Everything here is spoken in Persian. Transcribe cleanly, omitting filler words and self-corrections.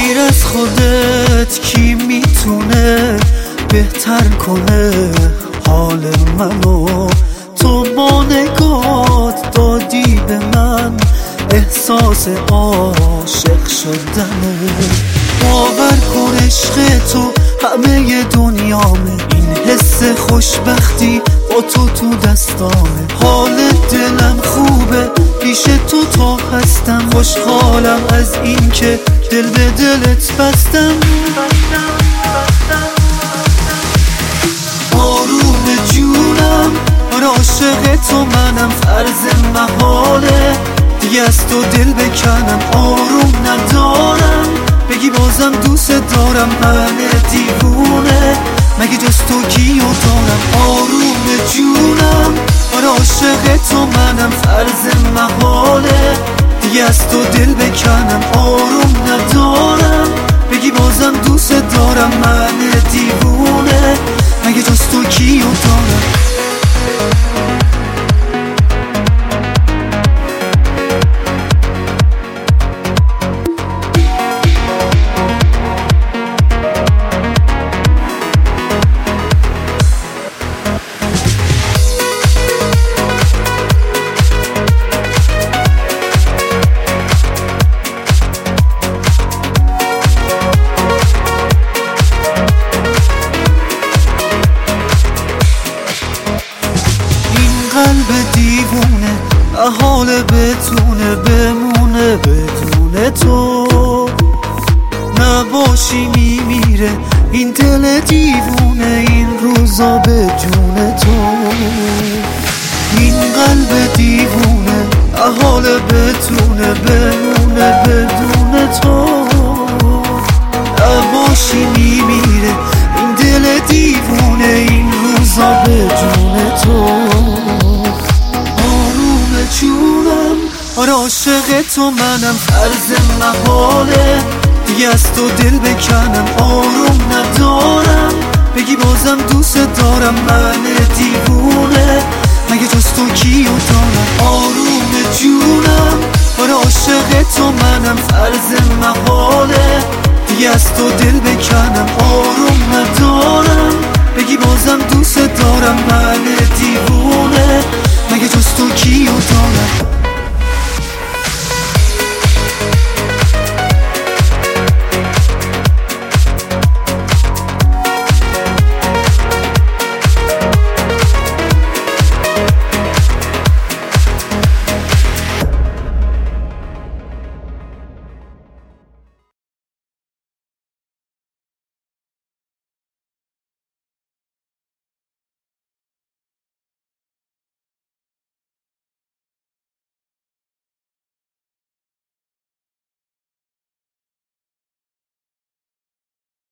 غیر از خودت کی میتونه بهتر کنه حال منو؟ تو با نگات دادی به من احساس عاشق شدنو. باور کن عشق تو همه دنیامه، این حس خوشبختی با تو دستامه. حال دلم خوبه پیش تو تا هستم، خوشحالم از این که دل به دلت بستم. آروم جونم عاشق تو منم، فرض محاله دیگه از تو دل بکنم. آروم ندارم بگی بازم دوست دارم، من دیوونه مگه جز تو کیو دارم؟ آروم جونم عاشق تو منم، فرض محاله دیگه از تو دل بکنم. آروم ندارم بگی بازم دوست دارم، من دیوونه مگه جز تو کیو دارم؟ قلب دیوونه حال بتونه بمونه بدون تو. نباشی میمیره این دل دیوونه این روزا به جون تو. این قلب دیوونه حال بتونه بمونه بدون تو. نباشی میمیره این دل دیوونه این روزا به جون تو. عاشق تو منم، فرض محاله دیگه از تو دل بکنم. آروم ندارم بگی بازم دوست دارم، من دیوونه مگه جز تو کیو دارم؟ آروم جونم عاشق تو منم، فرض محاله دیگه از تو دل بکنم. آروم ندارم بگی بازم دوست دارم، من دیوونه مگه جز تو کیو دارم؟